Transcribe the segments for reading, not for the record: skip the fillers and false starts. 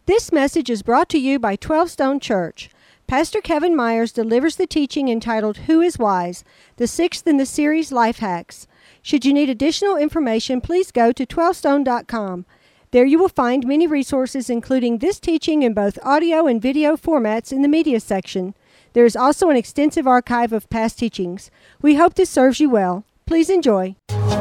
This message is brought to you by 12 Stone Church. Pastor Kevin Myers delivers the teaching entitled Who is Wise, the sixth in the series Life Hacks. Should you need additional information, please go to 12stone.com. There you will find many resources, including this teaching in both audio and video formats in the media section. There is also an extensive archive of past teachings. We hope this serves you well. Please enjoy.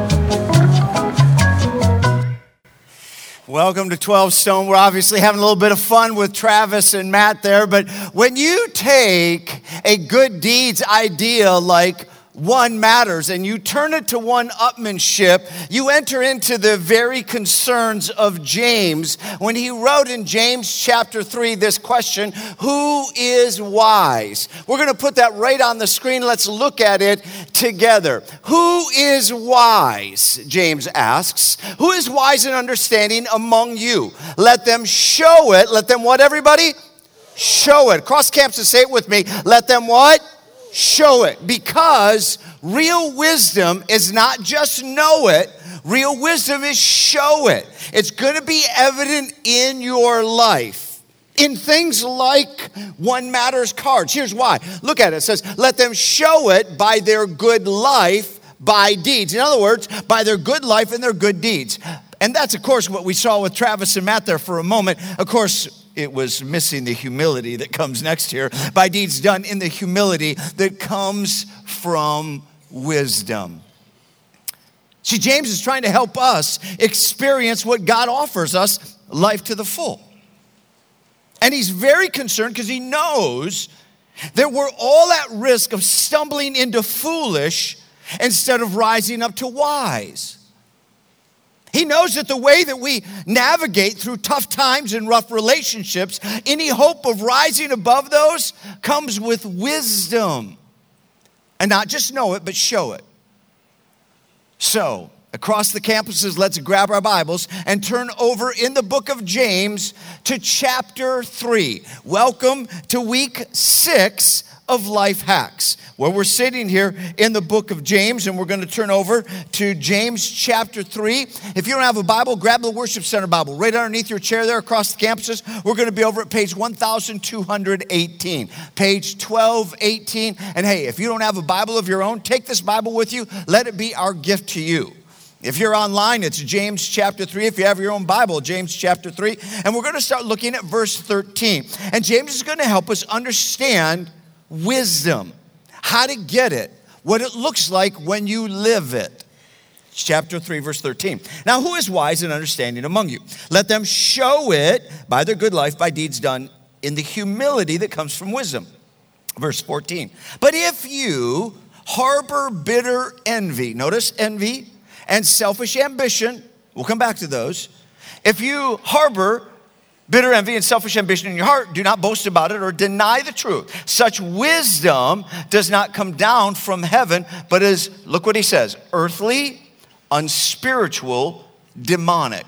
Welcome to 12 Stone. We're obviously having a little bit of fun with Travis and Matt there, but when you take a good deeds idea like one matters and you turn it to one-upmanship, you enter into the very concerns of James when he wrote in James chapter 3 this question, who is wise? We're going to put that right on the screen. Let's look at it together. Who is wise? James asks. Who is wise and understanding among you? Let them show it. Let them what, everybody? Show it. Cross camps and say it with me. Let them what? Show it, because real wisdom is not just know it, real wisdom is show it. It's going to be evident in your life. In things like One Matters cards. Here's why. Look at it. It says, let them show it by their good life, by deeds. In other words, by their good life and their good deeds. And that's, of course, what we saw with Travis and Matt there for a moment. Of course, it was missing the humility that comes next here. By deeds done in the humility that comes from wisdom. See, James is trying to help us experience what God offers us, life to the full. And he's very concerned because he knows that we're all at risk of stumbling into foolish instead of rising up to wise. He knows that the way that we navigate through tough times and rough relationships, any hope of rising above those comes with wisdom. And not just know it, but show it. So, across the campuses, let's grab our Bibles and turn over in the book of James to chapter 3. Welcome to week 6 of Life Hacks, where we're sitting here in the book of James, and we're going to turn over to James chapter 3. If you don't have a Bible, grab the Worship Center Bible right underneath your chair there across the campuses. We're going to be over at page 1218, page 1218. And hey, if you don't have a Bible of your own, take this Bible with you. Let it be our gift to you. If you're online, it's James chapter 3. If you have your own Bible, James chapter 3. And we're going to start looking at verse 13. And James is going to help us understand wisdom, how to get it, what it looks like when you live it. Chapter 3, verse 13. Now, who is wise and understanding among you? Let them show it by their good life, by deeds done in the humility that comes from wisdom. Verse 14. But if you harbor bitter envy, notice envy and selfish ambition, we'll come back to those. If you harbor bitter envy and selfish ambition in your heart, do not boast about it or deny the truth. Such wisdom does not come down from heaven, but is, look what he says, earthly, unspiritual, demonic.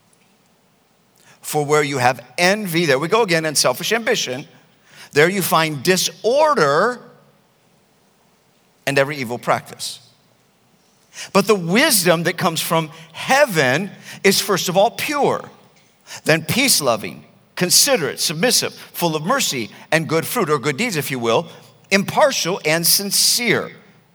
For where you have envy, there we go again, and selfish ambition, there you find disorder and every evil practice. But the wisdom that comes from heaven is first of all pure, then peace-loving, considerate, submissive, full of mercy and good fruit, or good deeds, if you will, impartial and sincere.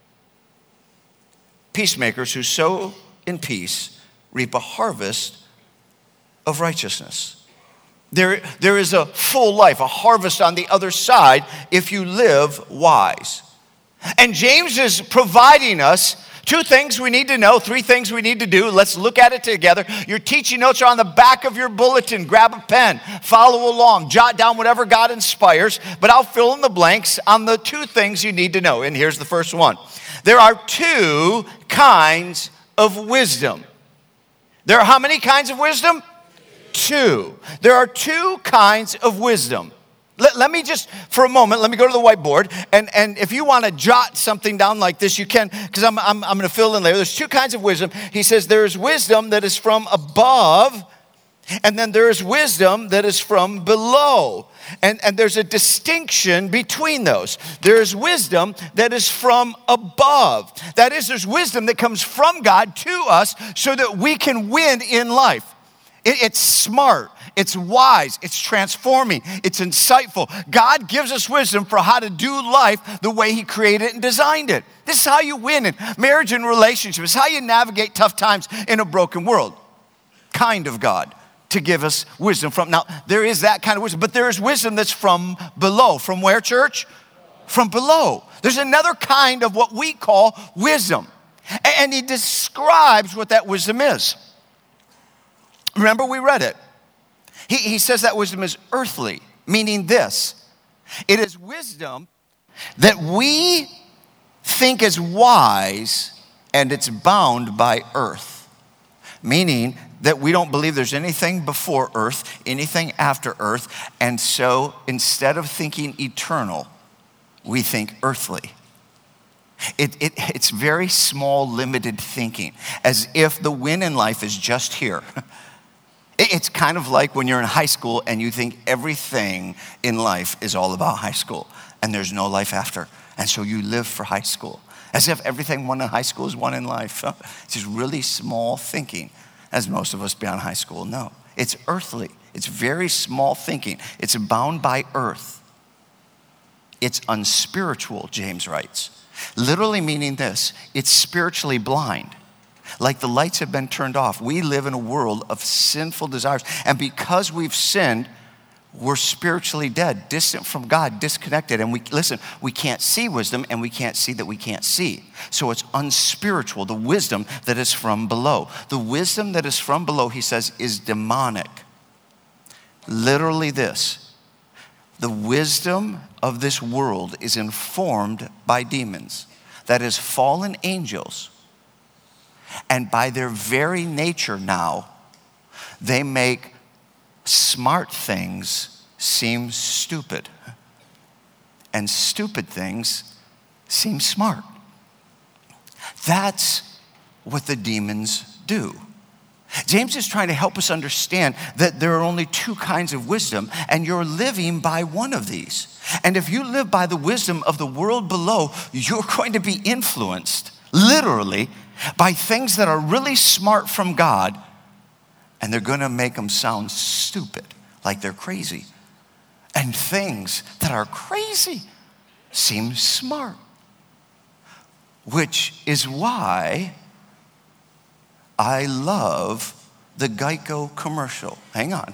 Peacemakers who sow in peace reap a harvest of righteousness. There is a full life, a harvest on the other side if you live wise. And James is providing us 2 things we need to know, 3 things we need to do. Let's look at it together. Your teaching notes are on the back of your bulletin. Grab a pen, follow along, jot down whatever God inspires, but I'll fill in the blanks on the 2 things you need to know. And here's the first one. There are 2 kinds of wisdom. There are how many kinds of wisdom? 2. There are 2 kinds of wisdom. Let me just, for a moment, let me go to the whiteboard. And if you want to jot something down like this, you can, because I'm going to fill in there. There's 2 kinds of wisdom. He says there's wisdom that is from above, and then there is wisdom that is from below. And there's a distinction between those. There's wisdom that is from above. That is, there's wisdom that comes from God to us so that we can win in life. It's smart. It's wise, it's transforming, it's insightful. God gives us wisdom for how to do life the way he created and designed it. This is how you win in marriage and relationships. It's how you navigate tough times in a broken world. Kind of God to give us wisdom from. Now, there is that kind of wisdom, but there is wisdom that's from below. From where, church? From below. There's another kind of what we call wisdom. And he describes what that wisdom is. Remember, we read it. He says that wisdom is earthly, meaning this. It is wisdom that we think is wise, and it's bound by earth. Meaning that we don't believe there's anything before earth, anything after earth, and so instead of thinking eternal, we think earthly. It's very small, limited thinking, as if the win in life is just here. It's kind of like when you're in high school and you think everything in life is all about high school and there's no life after. And so you live for high school, as if everything won in high school is won in life. It's just really small thinking, as most of us beyond high school know. It's earthly. It's very small thinking. It's bound by earth. It's unspiritual, James writes. Literally meaning this, it's spiritually blind. Like the lights have been turned off. We live in a world of sinful desires. And because we've sinned, we're spiritually dead, distant from God, disconnected. And we can't see wisdom, and we can't see that we can't see. So it's unspiritual, the wisdom that is from below. The wisdom that is from below, he says, is demonic. Literally this. The wisdom of this world is informed by demons. That is, fallen angels. And by their very nature now, they make smart things seem stupid. And stupid things seem smart. That's what the demons do. James is trying to help us understand that there are only two kinds of wisdom, and you're living by one of these. And if you live by the wisdom of the world below, you're going to be influenced, literally, by things that are really smart from God, and they're going to make them sound stupid, like they're crazy. And things that are crazy seem smart, which is why I love the Geico commercial. Hang on.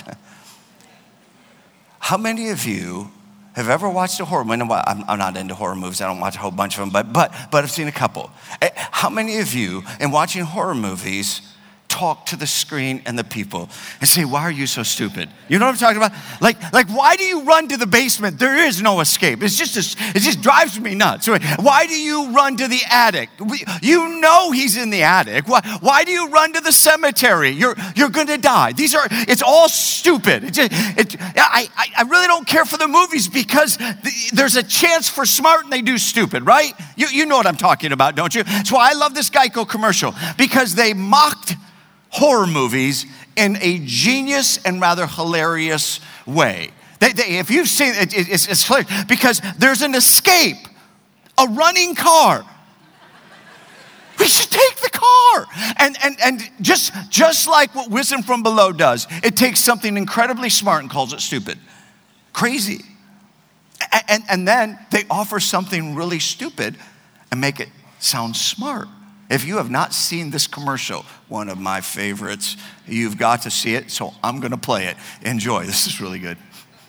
How many of you have ever watched a horror movie? I'm not into horror movies. I don't watch a whole bunch of them, but I've seen a couple. How many of you, in watching horror movies, talk to the screen and the people and say, why are you so stupid? You know what I'm talking about? Like why do you run to the basement? There is no escape. It just drives me nuts. Why do you run to the attic? You know he's in the attic. Why do you run to the cemetery? You're going to die. It's all stupid. I really don't care for the movies because there's a chance for smart and they do stupid, right? You know what I'm talking about, don't you? That's why I love this Geico commercial, because they mocked horror movies in a genius and rather hilarious way. If you've seen it, it's hilarious because there's an escape, a running car. We should take the car. And just like what wisdom from below does, it takes something incredibly smart and calls it stupid, crazy. And then they offer something really stupid and make it sound smart. If you have not seen this commercial, one of my favorites, you've got to see it, so I'm going to play it. Enjoy. This is really good.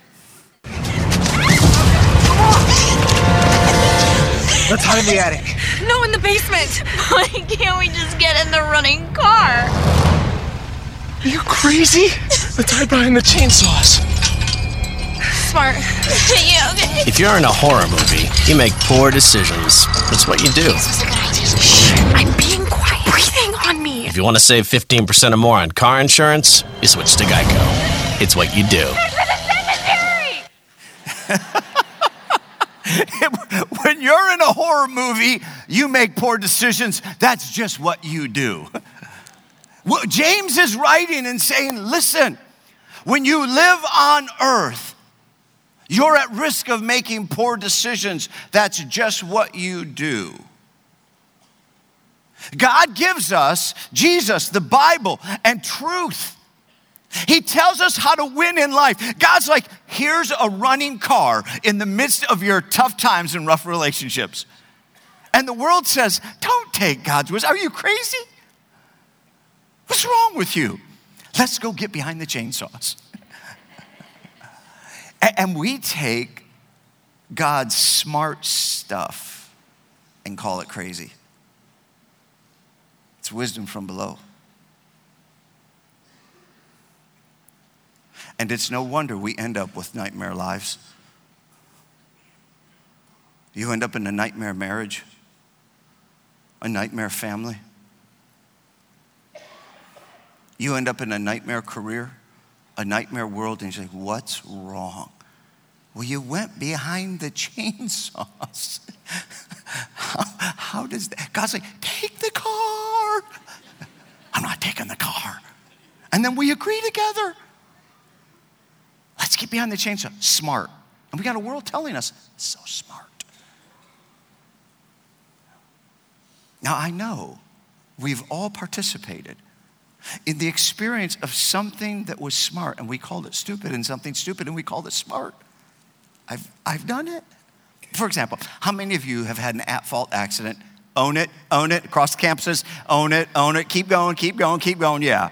Let's hide in the attic. No, in the basement. Why can't we just get in the running car? Are you crazy? Let's hide behind the chainsaws. Smart. Yeah, okay. If you're in a horror movie, you make poor decisions. That's what you do. This was a good idea. Shh, I'm being quiet. Breathing on me. If you want to save 15% or more on car insurance, you switch to Geico. It's what you do. When you're in a horror movie, you make poor decisions. That's just what you do. Well, James is writing and saying, listen, when you live on earth, you're at risk of making poor decisions. That's just what you do. God gives us Jesus, the Bible, and truth He tells us how to win in life. God's like, here's a running car in the midst of your tough times and rough relationships. And the world says, don't take God's wisdom. Are you crazy? What's wrong with you? Let's go get behind the chainsaws. And we take God's smart stuff and call it crazy. It's wisdom from below. And it's no wonder we end up with nightmare lives. You end up in a nightmare marriage, a nightmare family. You end up in a nightmare career, a nightmare world, and you're like, what's wrong? Well, you went behind the chainsaws. How does that? God's like, take the car. I'm not taking the car. And then we agree together. Let's get behind the chainsaw. Smart. And we got a world telling us, so smart. Now, I know we've all participated in the experience of something that was smart and we called it stupid, and something stupid and we called it smart. I've done it. For example, how many of you have had an at-fault accident? Own it, across the campuses, own it, keep going, yeah.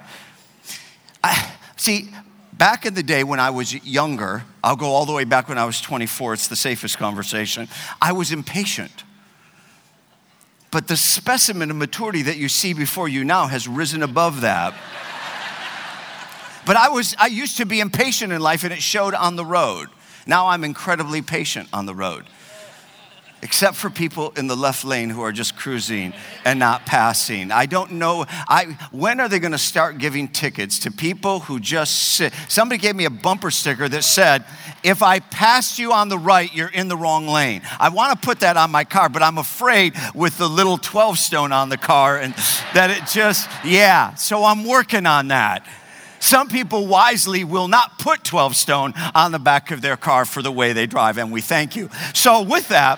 See, back in the day when I was younger, I'll go all the way back when I was 24, it's the safest conversation, I was impatient. But the specimen of maturity that you see before you now has risen above that. But I used to be impatient in life, and it showed on the road. Now I'm incredibly patient on the road. Except for people in the left lane who are just cruising and not passing. I don't know, when are they gonna start giving tickets to people who just sit? Somebody gave me a bumper sticker that said, if I passed you on the right, you're in the wrong lane. I wanna put that on my car, but I'm afraid with the little 12 stone on the car and that it just, so I'm working on that. Some people wisely will not put 12 stone on the back of their car for the way they drive, and we thank you. So with that,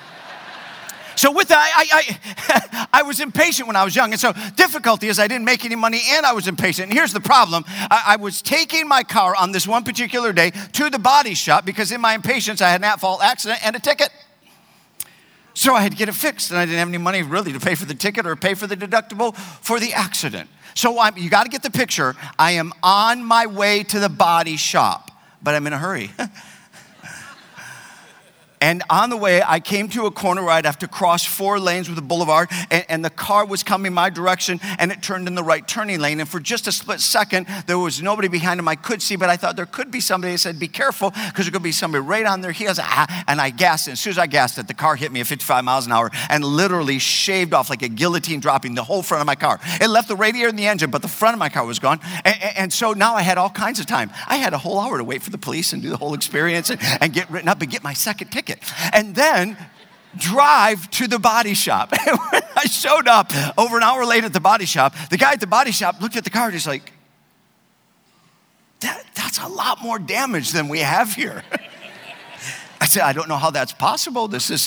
I was impatient when I was young. And so difficulty is I didn't make any money and I was impatient. And here's the problem. I was taking my car on this one particular day to the body shop because in my impatience, I had an at-fault accident and a ticket. So I had to get it fixed. And I didn't have any money really to pay for the ticket or pay for the deductible for the accident. So you got to get the picture. I am on my way to the body shop, but I'm in a hurry. And on the way, I came to a corner where I'd have to cross 4 lanes with a boulevard, and the car was coming my direction, and it turned in the right turning lane. And for just a split second, there was nobody behind him I could see, but I thought there could be somebody. I said, be careful, because there could be somebody right on their heels. And I gassed it. As soon as I gassed it, the car hit me at 55 miles an hour and literally shaved off like a guillotine, dropping the whole front of my car. It left the radiator and the engine, but the front of my car was gone. And so now I had all kinds of time. I had a whole hour to wait for the police and do the whole experience and get written up and get my second ticket. And then drive to the body shop. And when I showed up over an hour late at the body shop, the guy at the body shop looked at the car and he's like, that's a lot more damage than we have here. I said, I don't know how that's possible. This is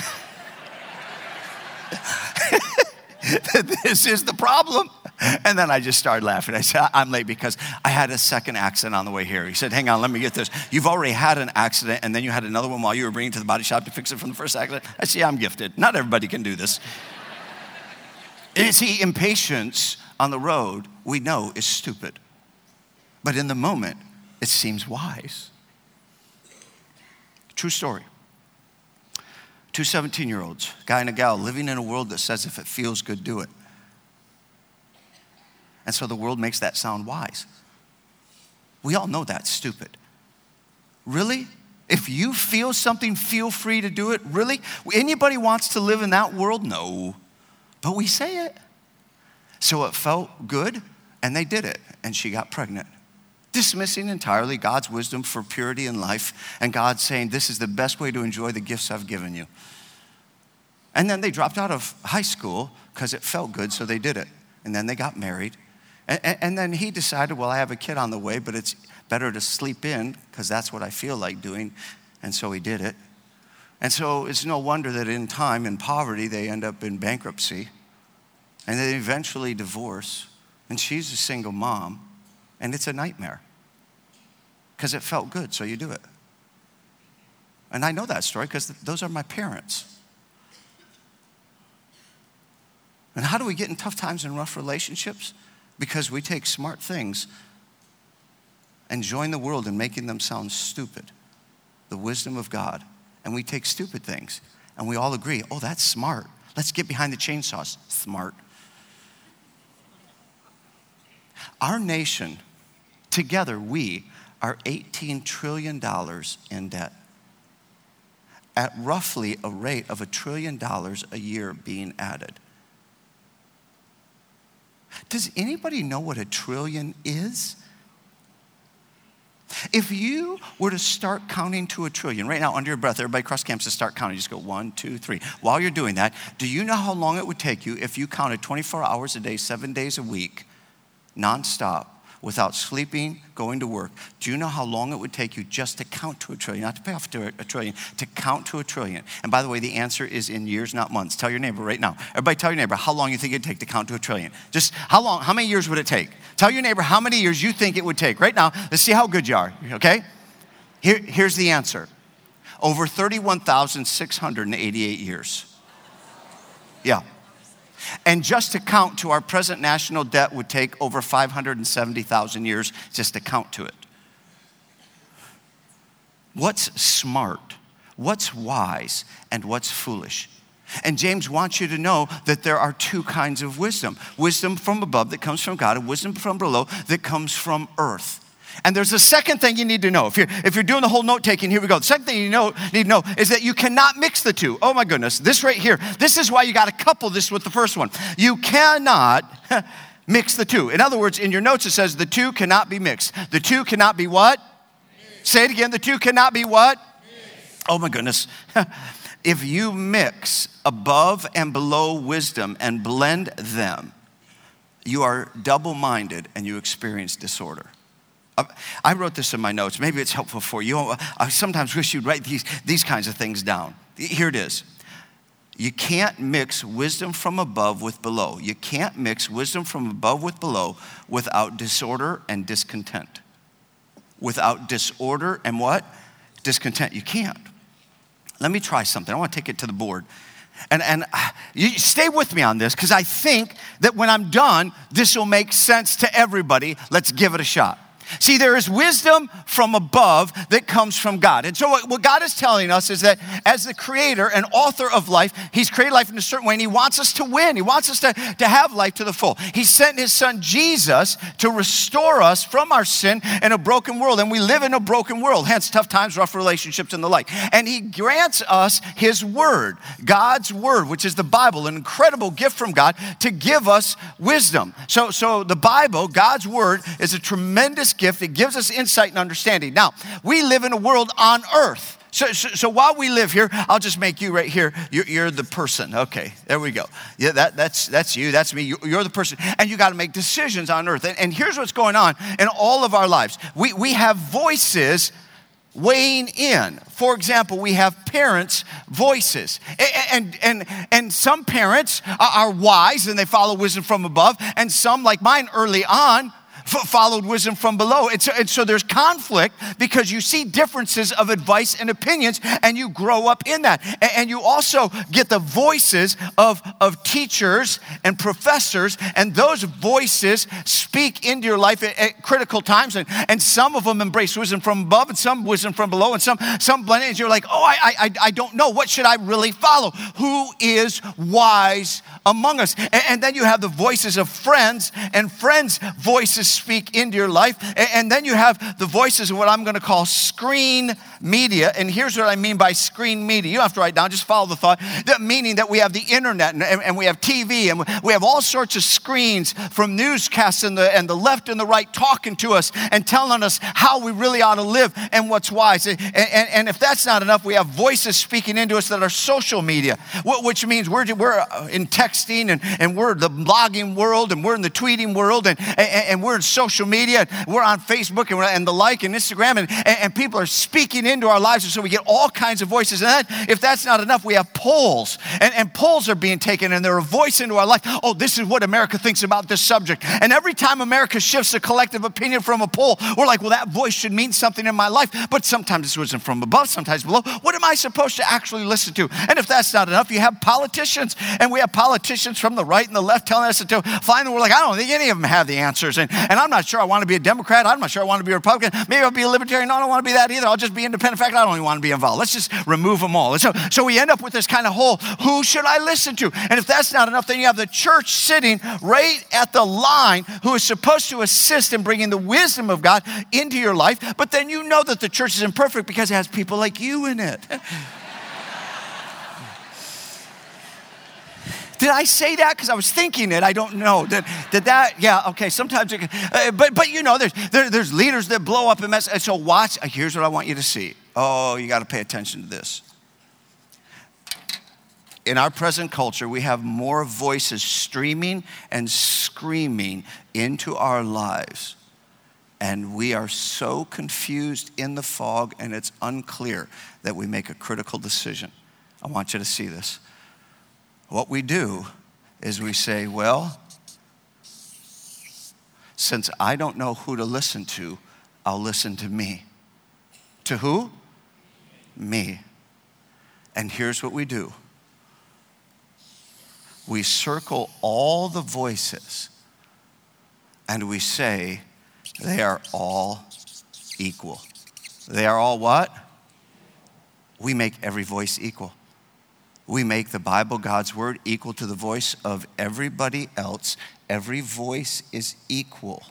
the problem. And then I just started laughing. I said, I'm late because I had a second accident on the way here. He said, hang on, let me get this. You've already had an accident, and then you had another one while you were bringing it to the body shop to fix it from the first accident. I said, yeah, I'm gifted. Not everybody can do this. And see, impatience on the road, we know is stupid. But in the moment, it seems wise. True story. 2 17-year-olds, guy and a gal, living in a world that says if it feels good, do it. And so the world makes that sound wise. We all know that's stupid. Really? If you feel something, feel free to do it. Really? Anybody wants to live in that world? No. But we say it. So it felt good, and they did it, and she got pregnant. Dismissing entirely God's wisdom for purity in life, and God saying, this is the best way to enjoy the gifts I've given you. And then they dropped out of high school because it felt good, so they did it. And then they got married. And then he decided, well, I have a kid on the way, but it's better to sleep in because that's what I feel like doing. And so he did it. And so it's no wonder that in time, in poverty, they end up in bankruptcy. And they eventually divorce. And she's a single mom. And it's a nightmare. because it felt good, so you do it. And I know that story because those are my parents. And how do we get in tough times and rough relationships? Because we take smart things and join the world in making them sound stupid. The wisdom of God. And we take stupid things and we all agree, oh, that's smart. Let's get behind the chainsaws. Smart. Our nation, together, we are $18 trillion in debt. At roughly a rate of $1 trillion a year being added. Does anybody know what $1 trillion is? If you were to start counting to $1 trillion, right now under your breath, everybody across campus start counting. Just go 1, 2, 3. While you're doing that, do you know how long it would take you if you counted 24 hours a day, 7 days a week, nonstop, without sleeping, going to work? Do you know how long it would take you just to count to $1 trillion? Not to pay off to $1 trillion, to count to $1 trillion. And by the way, the answer is in years, not months. Tell your neighbor right now. Everybody tell your neighbor how long you think it'd take to count to $1 trillion. Just how many years would it take? Tell your neighbor how many years you think it would take. Right now, let's see how good you are, okay? Here's the answer. Over 31,688 years. Yeah. And just to count to our present national debt would take over 570,000 years just to count to it. What's smart? What's wise? And what's foolish? And James wants you to know that there are two kinds of wisdom. Wisdom from above that comes from God, and wisdom from below that comes from earth. And there's a second thing you need to know. If you're doing the whole note taking, here we go. The second thing you need to know is that you cannot mix the two. Oh my goodness, this right here. This is why you got to couple this with the first one. You cannot mix the two. In other words, in your notes it says the two cannot be mixed. The two cannot be what? Mixed. Say it again. The two cannot be what? Mixed. Oh my goodness. If you mix above and below wisdom and blend them, you are double-minded and you experience disorder. I wrote this in my notes. Maybe it's helpful for you. I sometimes wish you'd write these kinds of things down. Here it is. You can't mix wisdom from above with below. You can't mix wisdom from above with below without disorder and discontent. Without disorder and what? Discontent. You can't. Let me try something. I want to take it to the board. And you stay with me on this because I think that when I'm done, this will make sense to everybody. Let's give it a shot. See, there is wisdom from above that comes from God. And so what God is telling us is that as the creator and author of life, he's created life in a certain way and he wants us to win. He wants us to have life to the full. He sent his son Jesus to restore us from our sin in a broken world. And we live in a broken world, hence tough times, rough relationships and the like. And he grants us his word, God's word, which is the Bible, an incredible gift from God to give us wisdom. So the Bible, God's word, is a tremendous gift. It gives us insight and understanding. Now, we live in a world on earth. So while we live here, I'll just make you right here. You're the person. Okay, there we go. Yeah, that's you. That's me. You're the person. And you got to make decisions on earth. And here's what's going on in all of our lives. We have voices weighing in. For example, we have parents' voices. And some parents are wise and they follow wisdom from above. And some, like mine early on, followed wisdom from below. And so there's conflict because you see differences of advice and opinions and you grow up in that. And you also get the voices of teachers and professors, and those voices speak into your life at critical times. And some of them embrace wisdom from above and some wisdom from below and some blend in. And you're like, oh, I don't know. What should I really follow? Who is wise among us? And then you have the voices of friends, and friends' voices speak into your life. And then you have the voices of what I'm going to call screen media. And here's what I mean by screen media. You don't have to write down, just follow the thought. Meaning that we have the internet and we have TV and we have all sorts of screens from newscasts and the left and the right talking to us and telling us how we really ought to live and what's wise. And if that's not enough, we have voices speaking into us that are social media, which means we're in text texting, and we're the blogging world, and we're in the tweeting world, and we're in social media, and we're on Facebook and the like and Instagram, and people are speaking into our lives, and so we get all kinds of voices. And then, if that's not enough, we have polls, and polls are being taken, and they're a voice into our life. Oh, this is what America thinks about this subject. And every time America shifts a collective opinion from a poll, we're like, well, that voice should mean something in my life. But sometimes this wasn't from above, sometimes below. What am I supposed to actually listen to? And if that's not enough, you have politicians, and we have politicians from the right and the left telling us to finally, we're like, I don't think any of them have the answers. And I'm not sure I want to be a Democrat. I'm not sure I want to be a Republican. Maybe I'll be a libertarian. No, I don't want to be that either. I'll just be independent. In fact, I don't even want to be involved. Let's just remove them all. And so we end up with this kind of whole, who should I listen to? And if that's not enough, then you have the church sitting right at the line who is supposed to assist in bringing the wisdom of God into your life. But then you know that the church is imperfect because it has people like you in it. Did I say that? Because I was thinking it. I don't know. Did that? Yeah, okay. Sometimes, but you know, there's leaders that blow up and mess. And so watch. Here's what I want you to see. Oh, you got to pay attention to this. In our present culture, we have more voices streaming and screaming into our lives. And we are so confused in the fog, and it's unclear that we make a critical decision. I want you to see this. What we do is we say, well, since I don't know who to listen to, I'll listen to me. To who? Me. And here's what we do. We circle all the voices and we say they are all equal. They are all what? We make every voice equal. We make the Bible, God's word, equal to the voice of everybody else. Every voice is equal.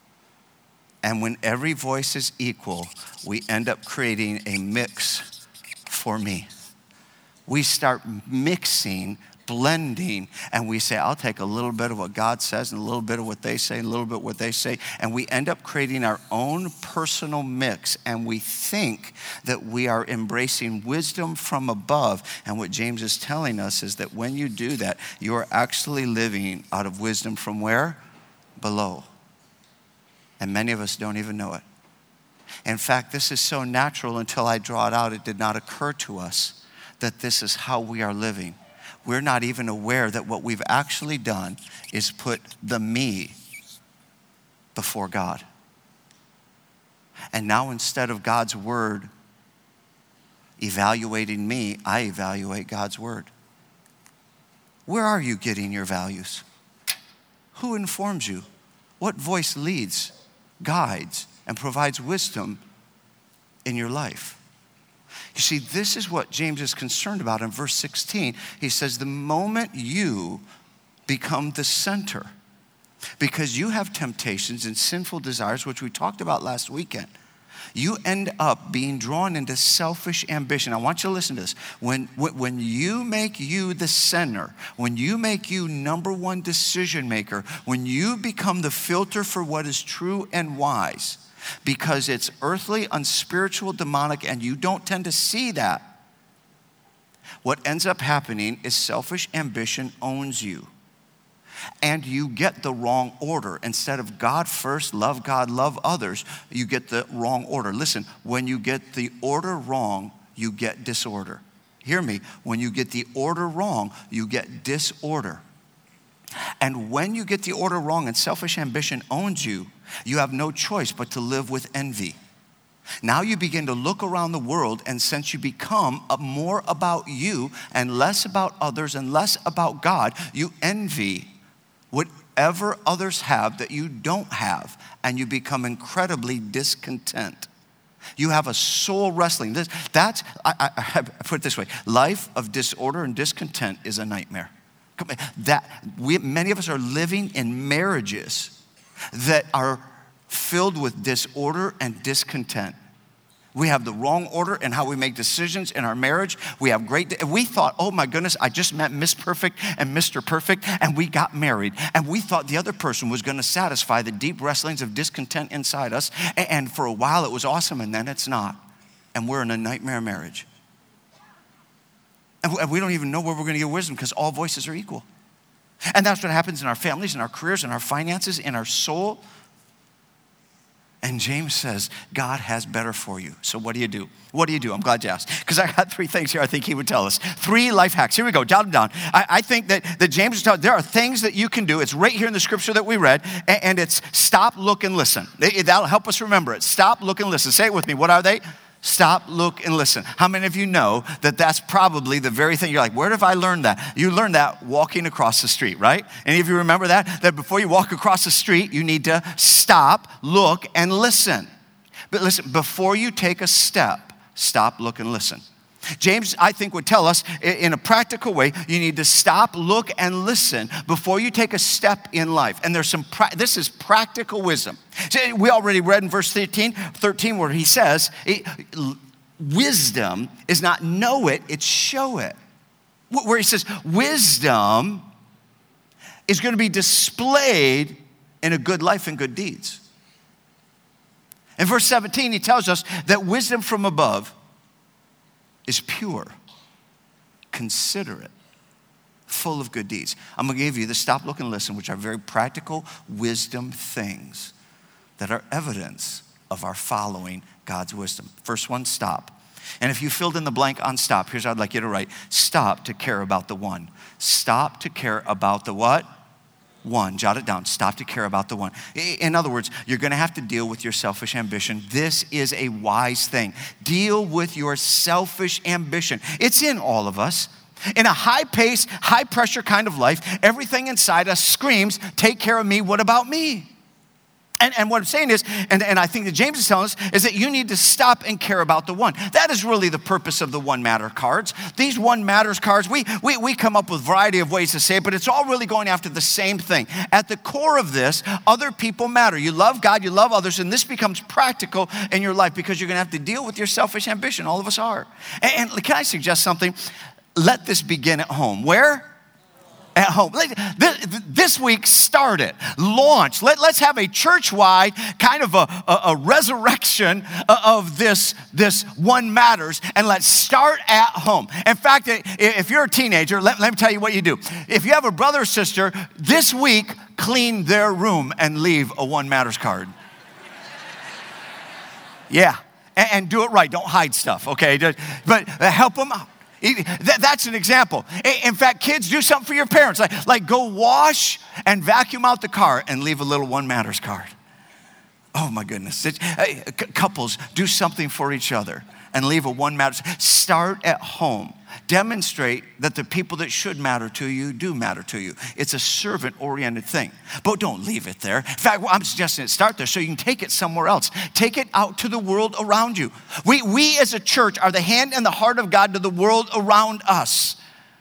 And when every voice is equal, we end up creating a mix for me. We start mixing, blending, and we say, I'll take a little bit of what God says and a little bit of what they say and a little bit of what they say, and we end up creating our own personal mix, and we think that we are embracing wisdom from above. And what James is telling us is that when you do that, you are actually living out of wisdom from where? Below. And many of us don't even know it. In fact, this is so natural until I draw it out, it did not occur to us that this is how we are living. We're not even aware that what we've actually done is put the me before God. And now instead of God's word evaluating me, I evaluate God's word. Where are you getting your values? Who informs you? What voice leads, guides, and provides wisdom in your life? You see, this is what James is concerned about in verse 16. He says, the moment you become the center, because you have temptations and sinful desires, which we talked about last weekend, you end up being drawn into selfish ambition. I want you to listen to this. When you make you the center, when you make you number one decision maker, when you become the filter for what is true and wise, because it's earthly, unspiritual, demonic, and you don't tend to see that, what ends up happening is selfish ambition owns you. And you get the wrong order. Instead of God first, love God, love others, you get the wrong order. Listen, when you get the order wrong, you get disorder. Hear me. When you get the order wrong, you get disorder. And when you get the order wrong and selfish ambition owns you, you have no choice but to live with envy. Now you begin to look around the world, and since you become more about you and less about others and less about God, you envy whatever others have that you don't have, and you become incredibly discontent. You have a soul wrestling. I put it this way. Life of disorder and discontent is a nightmare. Many of us are living in marriages that are filled with disorder and discontent. We have the wrong order in how we make decisions in our marriage. We thought, oh my goodness, I just met Miss Perfect and Mr. Perfect, and we got married. And we thought the other person was going to satisfy the deep wrestlings of discontent inside us. And for a while it was awesome, and then it's not. And we're in a nightmare marriage. And we don't even know where we're going to get wisdom because all voices are equal. And that's what happens in our families, in our careers, in our finances, in our soul. And James says, God has better for you. So what do you do? What do you do? I'm glad you asked. Because I got 3 things here I think he would tell us. 3 life hacks. Here we go. Jot them down. I think that James is telling, there are things that you can do. It's right here in the scripture that we read. And it's stop, look, and listen. That'll help us remember it. Stop, look, and listen. Say it with me. What are they? Stop, look, and listen. How many of you know that that's probably the very thing? You're like, where have I learned that? You learned that walking across the street, right? Any of you remember that? That before you walk across the street, you need to stop, look, and listen. But listen, before you take a step, stop, look, and listen. James, I think, would tell us in a practical way, you need to stop, look, and listen before you take a step in life. And there's this is practical wisdom. We already read in verse 13 where he says, wisdom is not know it, it's show it. Where he says, wisdom is going to be displayed in a good life and good deeds. In verse 17, he tells us that wisdom from above is pure, considerate, full of good deeds. I'm going to give you the stop, look, and listen, which are very practical wisdom things that are evidence of our following God's wisdom. First one, stop. And if you filled in the blank on stop, here's what I'd like you to write. Stop to care about the one. Stop to care about the what? One. Jot it down. Stop to care about the one. In other words, you're going to have to deal with your selfish ambition. This is a wise thing. Deal with your selfish ambition. It's in all of us. In a high-paced, high-pressure kind of life, everything inside us screams, take care of me, what about me? And what I'm saying is, and I think that James is telling us, is that you need to stop and care about the one. That is really the purpose of the One Matter cards. These One Matters cards, we come up with a variety of ways to say it, but it's all really going after the same thing. At the core of this, other people matter. You love God, you love others, and this becomes practical in your life because you're going to have to deal with your selfish ambition. All of us are. And can I suggest something? Let this begin at home. Where? At home. This week, start it. Launch. Let's have a church-wide kind of a resurrection of this One Matters, and let's start at home. In fact, if you're a teenager, let me tell you what you do. If you have a brother or sister, this week, clean their room and leave a One Matters card. Yeah, and do it right. Don't hide stuff, okay? But help them out. That's an example. In fact, kids, do something for your parents. Like go wash and vacuum out the car and leave a little One Matters card. Oh my goodness. Couples, do something for each other and leave a One Matters. Start at home. Demonstrate that the people that should matter to you do matter to you. It's a servant-oriented thing. But don't leave it there. In fact, I'm suggesting it start there so you can take it somewhere else. Take it out to the world around you. We as a church are the hand and the heart of God to the world around us.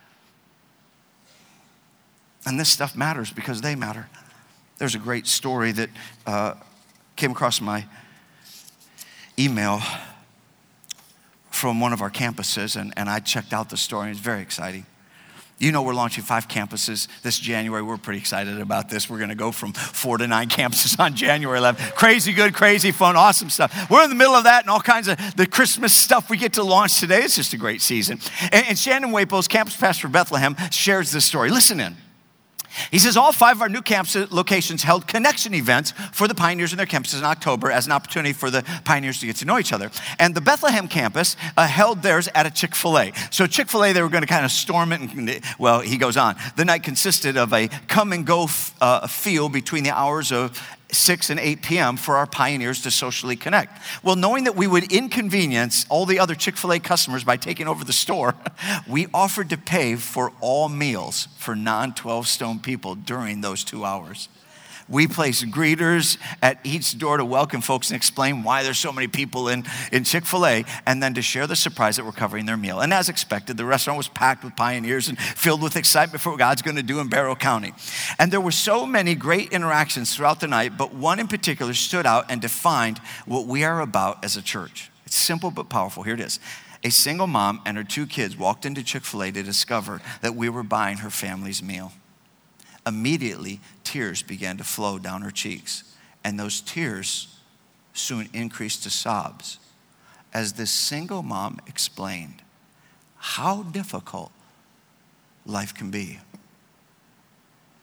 And this stuff matters because they matter. There's a great story that came across my email from one of our campuses, and I checked out the story. It's very exciting. You know, we're launching 5 campuses this January. We're pretty excited about this. We're going to go from 4 to 9 campuses on January 11th. Crazy good, crazy fun, awesome stuff. We're in the middle of that and all kinds of the Christmas stuff we get to launch today. It's just a great season. And Shannon Waples, campus pastor for Bethlehem, shares this story. Listen in. He says all 5 of our new campus locations held connection events for the pioneers in their campuses in October as an opportunity for the pioneers to get to know each other. And the Bethlehem campus held theirs at a Chick-fil-A. So Chick-fil-A, they were going to kind of storm it. And, well, he goes on. The night consisted of a come-and-go feel between the hours of 6 and 8 p.m. for our pioneers to socially connect. Well, knowing that we would inconvenience all the other Chick-fil-A customers by taking over the store, we offered to pay for all meals for non-12 stone people during those 2 hours. We placed greeters at each door to welcome folks and explain why there's so many people in Chick-fil-A, and then to share the surprise that we're covering their meal. And as expected, the restaurant was packed with pioneers and filled with excitement for what God's going to do in Barrow County. And there were so many great interactions throughout the night, but one in particular stood out and defined what we are about as a church. It's simple but powerful. Here it is. A single mom and her 2 kids walked into Chick-fil-A to discover that we were buying her family's meal. Immediately, tears began to flow down her cheeks, and those tears soon increased to sobs as this single mom explained how difficult life can be.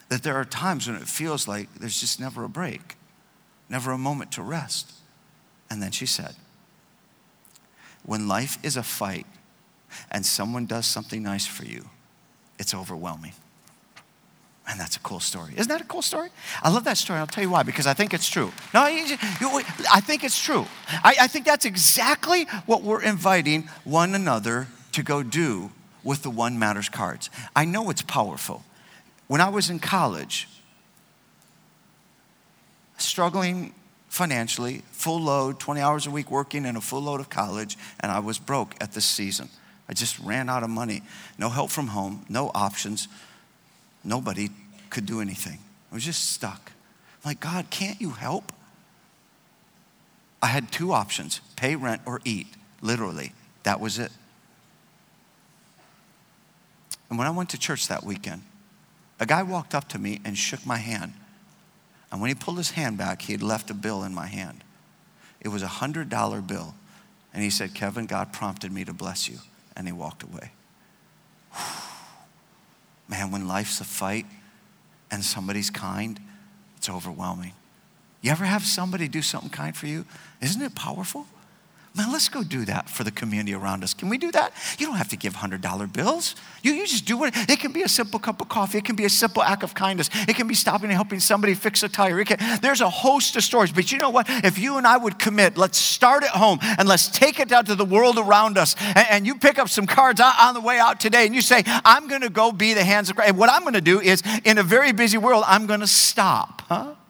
that there are times when it feels like there's just never a break, never a moment to rest. And then she said, when life is a fight and someone does something nice for you, it's overwhelming. And that's a cool story. Isn't that a cool story? I love that story. I'll tell you why, because I think it's true. No, I think it's true. I think that's exactly what we're inviting one another to go do with the One Matters cards. I know it's powerful. When I was in college, struggling financially, full load, 20 hours a week working in a full load of college, and I was broke at this season. I just ran out of money. No help from home, no options. Nobody could do anything. I was just stuck. I'm like, God, can't you help? I had two options, pay rent or eat, literally. That was it. And when I went to church that weekend, a guy walked up to me and shook my hand. And when he pulled his hand back, he had left a bill in my hand. It was a $100 bill. And he said, Kevin, God prompted me to bless you. And he walked away. Man, when life's a fight and somebody's kind, it's overwhelming. You ever have somebody do something kind for you? Isn't it powerful? Man, let's go do that for the community around us. Can we do that? You don't have to give $100 bills. You just do it. It can be a simple cup of coffee. It can be a simple act of kindness. It can be stopping and helping somebody fix a tire. There's a host of stories. But you know what? If you and I would commit, let's start at home and let's take it out to the world around us. And you pick up some cards on the way out today and you say, I'm going to go be the hands of Christ. And what I'm going to do is, in a very busy world, I'm going to stop,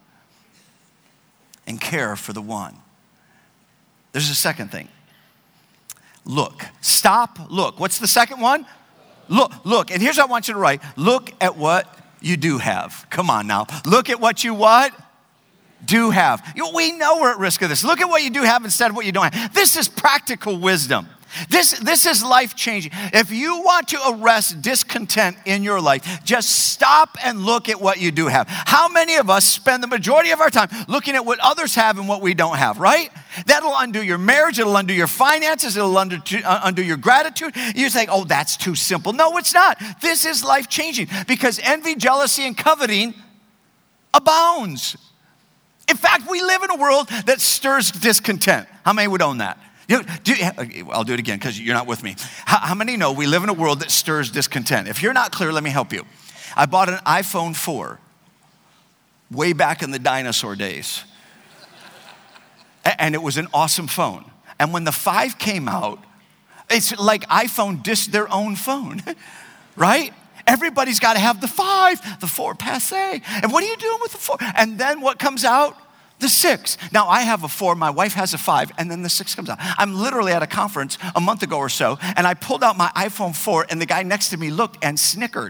and care for the one. There's a second thing. Look. Stop, look. What's the second one? Look. And here's what I want you to write. Look at what you do have. Come on now. Look at what you what? Do have. We know we're at risk of this. Look at what you do have instead of what you don't have. This is practical wisdom. This is life-changing. If you want to arrest discontent in your life, just stop and look at what you do have. How many of us spend the majority of our time looking at what others have and what we don't have, right? That'll undo your marriage. It'll undo your finances. It'll undo your gratitude. You think, oh, that's too simple. No, it's not. This is life-changing because envy, jealousy, and coveting abounds. In fact, we live in a world that stirs discontent. How many would own that? I'll do it again because you're not with me. How many know we live in a world that stirs discontent? If you're not clear, let me help you. I bought an iPhone 4 way back in the dinosaur days. And it was an awesome phone. And when the 5 came out, it's like iPhone dissed their own phone, right? Everybody's got to have the 5, the 4 passé. And what are you doing with the 4? And then what comes out? The 6. Now, I have a 4, my wife has a 5, and then the 6 comes out. I'm literally at a conference a month ago or so, and I pulled out my iPhone 4, and the guy next to me looked and snickered.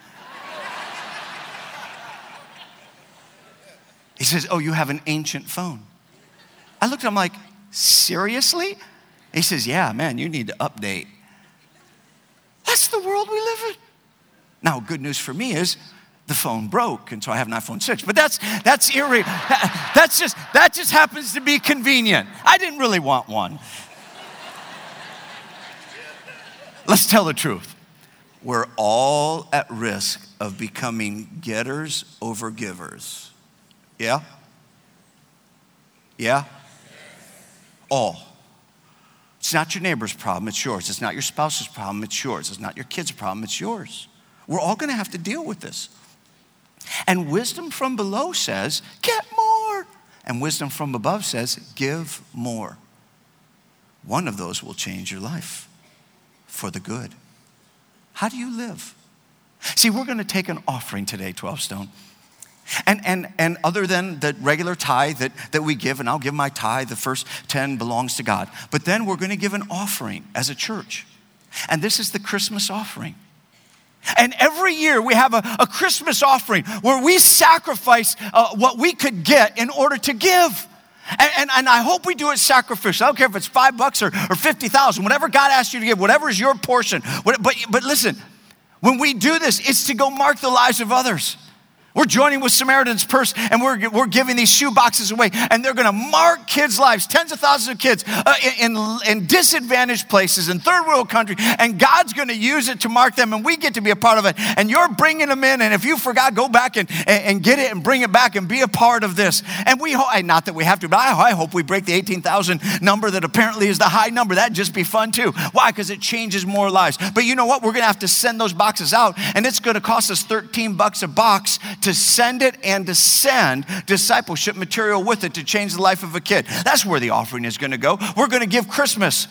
He says, oh, you have an ancient phone. I looked at him like, seriously? He says, yeah, man, you need to update. That's the world we live in. Now, good news for me is, the phone broke, and so I have an iPhone 6. But that just happens to be convenient. I didn't really want one. Let's tell the truth. We're all at risk of becoming getters over givers. Yeah? Yeah? All. It's not your neighbor's problem, it's yours. It's not your spouse's problem, it's yours. It's not your kid's problem, it's yours. We're all going to have to deal with this. And wisdom from below says, get more. And wisdom from above says, give more. One of those will change your life for the good. How do you live? See, we're going to take an offering today, 12 Stone. And other than the regular tithe that we give, and I'll give my tithe, the first 10 belongs to God. But then we're going to give an offering as a church. And this is the Christmas offering. And every year we have a Christmas offering where we sacrifice what we could get in order to give. And I hope we do it sacrificially. I don't care if it's $5 or 50,000, whatever God asks you to give, whatever is your portion. But listen, when we do this, it's to go mark the lives of others. We're joining with Samaritan's Purse, and we're giving these shoe boxes away, and they're going to mark kids' lives, tens of thousands of kids in disadvantaged places in third world country, and God's going to use it to mark them, and we get to be a part of it, and you're bringing them in, and if you forgot, go back and get it and bring it back and be a part of this. And we hope, not that we have to, but I hope we break the 18,000 number that apparently is the high number. That'd just be fun too. Why? Because it changes more lives. But you know what? We're going to have to send those boxes out, and it's going to cost us $13 a box to send it and to send discipleship material with it to change the life of a kid. That's where the offering is going to go. We're going to give Christmas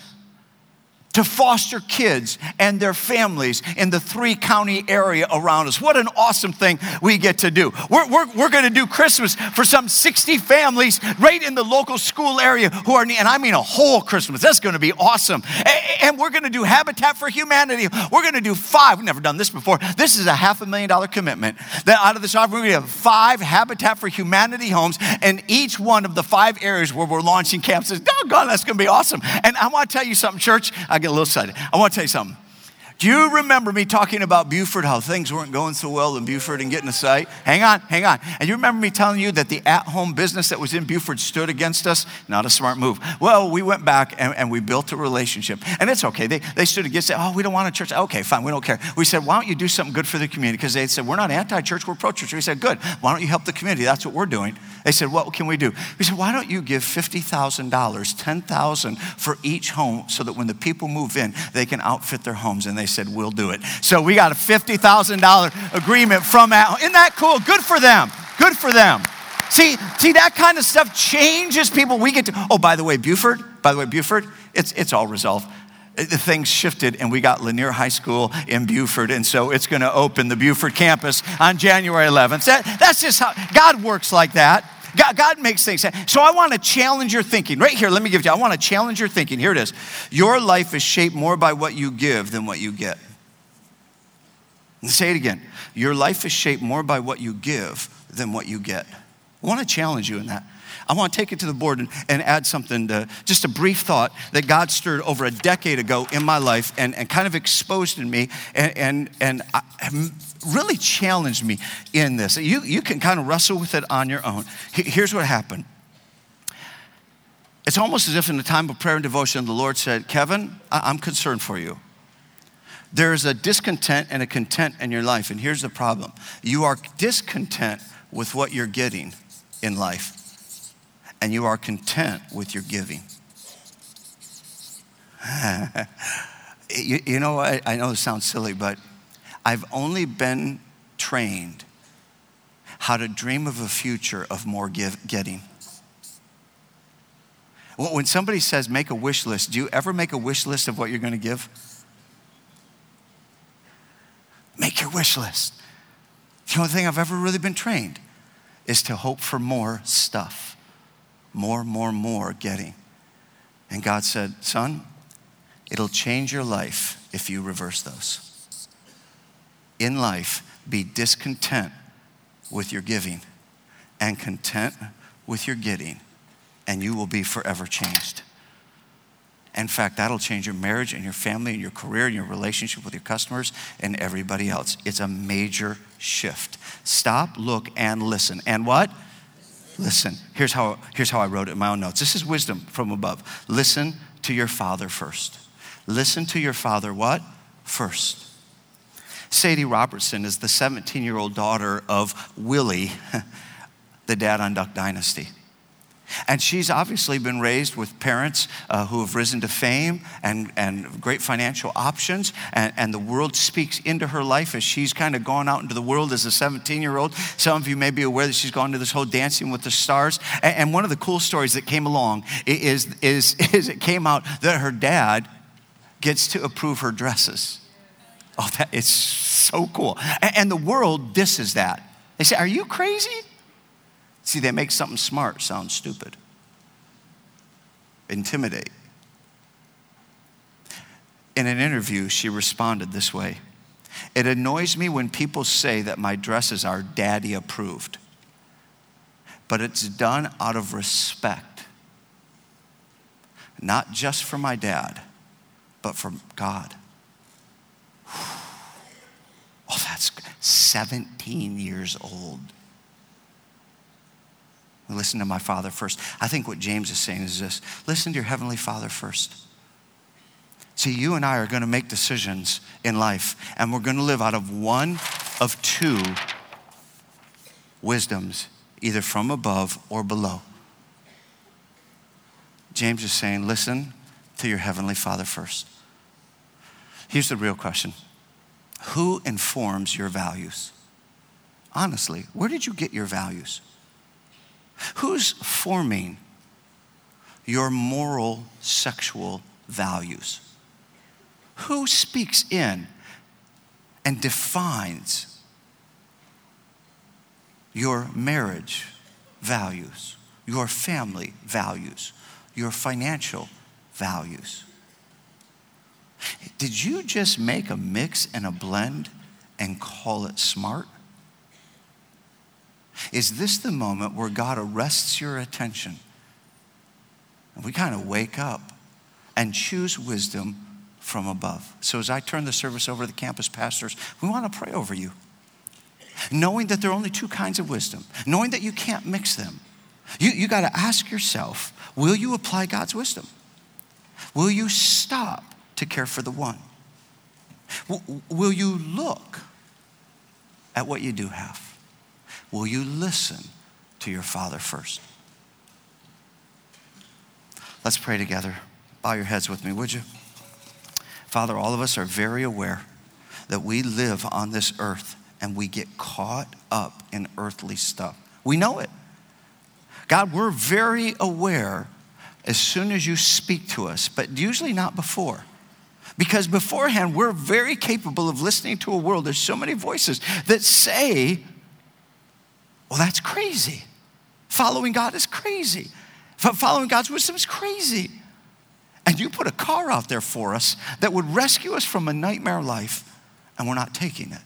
to foster kids and their families in the 3-county area around us. What an awesome thing we get to do. We're going to do Christmas for some 60 families right in the local school area who are, and I mean a whole Christmas. That's going to be awesome. And we're going to do Habitat for Humanity. We're going to do 5. We've never done this before. This is a $500,000 commitment. That out of this offering, we're going to have 5 Habitat for Humanity homes in each one of the 5 areas where we're launching campuses. Doggone, that's going to be awesome. And I want to tell you something, church. I get a little excited. I want to tell you something. Do you remember me talking about Buford, how things weren't going so well in Buford and getting a site? Hang on. And you remember me telling you that the at-home business that was in Buford stood against us? Not a smart move. Well, we went back and we built a relationship. And it's okay. They stood against it. Oh, we don't want a church. Okay, fine. We don't care. We said, why don't you do something good for the community? Because they said, we're not anti-church, we're pro-church. We said, good. Why don't you help the community? That's what we're doing. They said, what can we do? We said, why don't you give $50,000, $10,000 for each home so that when the people move in, they can outfit their homes? And they said, we'll do it. So we got a $50,000 agreement from that. Isn't that cool? Good for them. Good for them. See, that kind of stuff changes people. We get to, oh, by the way, Buford, it's all resolved. Things shifted, and we got Lanier High School in Buford, and so it's going to open the Buford campus on January 11th. That's just how God works like that. God makes things happen. So I want to challenge your thinking. Right here, let me give it to you. I want to challenge your thinking. Here it is. Your life is shaped more by what you give than what you get. Say it again. Your life is shaped more by what you give than what you get. I want to challenge you in that. I want to take it to the board and add something to, just a brief thought that God stirred over a decade ago in my life and kind of exposed in me and really challenged me in this. You can kind of wrestle with it on your own. Here's what happened. It's almost as if in the time of prayer and devotion, the Lord said, Kevin, I'm concerned for you. There's a discontent and a content in your life, and here's the problem. You are discontent with what you're getting in life, and you are content with your giving. You know, I know this sounds silly, but I've only been trained how to dream of a future of more getting. When somebody says make a wish list, do you ever make a wish list of what you're going to give? Make your wish list. The only thing I've ever really been trained is to hope for more stuff. More getting. And God said, son, it'll change your life if you reverse those. In life, be discontent with your giving and content with your getting, and you will be forever changed. In fact, that'll change your marriage and your family and your career and your relationship with your customers and everybody else. It's a major shift. Stop, look, and listen. And what? Listen. Here's how I wrote it in my own notes. This is wisdom from above. Listen to your father first. Listen to your father what? First. Sadie Robertson is the 17-year-old daughter of Willie, the dad on Duck Dynasty. And she's obviously been raised with parents who have risen to fame and great financial options. And the world speaks into her life as she's kind of gone out into the world as a 17-year-old. Some of you may be aware that she's gone to this whole Dancing with the Stars. And one of the cool stories that came along is it came out that her dad gets to approve her dresses. Oh, that is so cool. And the world disses that. They say, are you crazy? See, they make something smart sound stupid. Intimidate. In an interview, she responded this way. It annoys me when people say that my dresses are daddy approved, but it's done out of respect, not just for my dad, but for God. Oh, that's 17 years old. Listen to my Father first. I think what James is saying is this: listen to your Heavenly Father first. See, you and I are going to make decisions in life, and we're going to live out of one of two wisdoms, either from above or below. James is saying, listen to your Heavenly Father first. Here's the real question: who informs your values? Honestly, where did you get your values? Who's forming your moral, sexual values? Who speaks in and defines your marriage values, your family values, your financial values? Did you just make a mix and a blend and call it smart? Is this the moment where God arrests your attention and we kind of wake up and choose wisdom from above? So as I turn the service over to the campus pastors, we want to pray over you. Knowing that there are only two kinds of wisdom, knowing that you can't mix them, you got to ask yourself, will you apply God's wisdom? Will you stop to care for the one? Will you look at what you do have? Will you listen to your Father first? Let's pray together. Bow your heads with me, would you? Father, all of us are very aware that we live on this earth and we get caught up in earthly stuff. We know it. God, we're very aware as soon as you speak to us, but usually not before. Because beforehand, we're very capable of listening to a world. There's so many voices that say, well, that's crazy. Following God is crazy. Following God's wisdom is crazy. And you put a car out there for us that would rescue us from a nightmare life, and we're not taking it.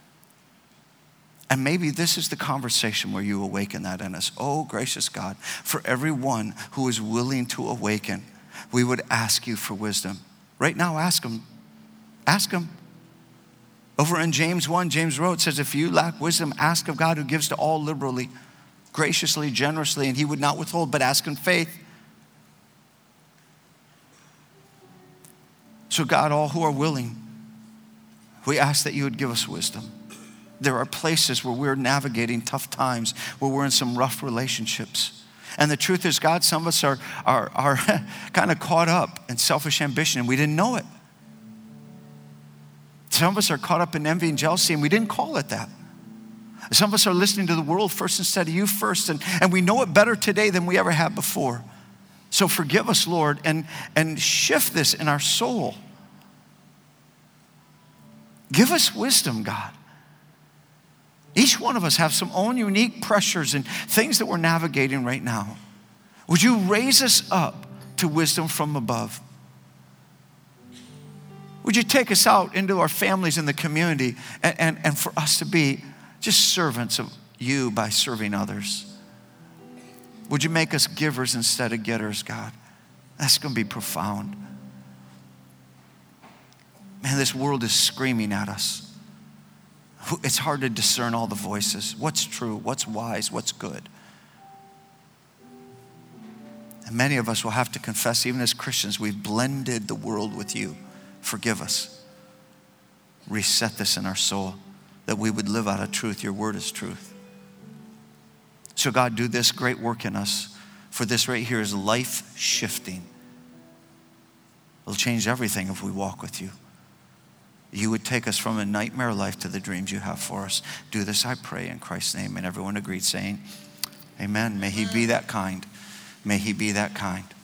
And maybe this is the conversation where you awaken that in us. Oh, gracious God, for everyone who is willing to awaken, we would ask you for wisdom. Right now, ask him. Ask him. Over in James 1, James wrote, says, if you lack wisdom, ask of God who gives to all liberally, graciously, generously, and he would not withhold, but ask in faith. So God, all who are willing, we ask that you would give us wisdom. There are places where we're navigating tough times, where we're in some rough relationships. And the truth is, God, some of us are kind of caught up in selfish ambition, and we didn't know it. Some of us are caught up in envy and jealousy, and we didn't call it that. Some of us are listening to the world first instead of you first, and we know it better today than we ever have before. So forgive us, Lord, and shift this in our soul. Give us wisdom, God. Each one of us have some own unique pressures and things that we're navigating right now. Would you raise us up to wisdom from above? Would you take us out into our families and the community and for us to be just servants of you by serving others? Would you make us givers instead of getters, God? That's going to be profound. Man, this world is screaming at us. It's hard to discern all the voices. What's true? What's wise? What's good? And many of us will have to confess, even as Christians, we've blended the world with you. Forgive us. Reset this in our soul, that we would live out of truth. Your word is truth. So God, do this great work in us. For this right here is life shifting. It'll change everything if we walk with you. You would take us from a nightmare life to the dreams you have for us. Do this, I pray, in Christ's name. And everyone agreed, saying, amen. May he be that kind. May he be that kind.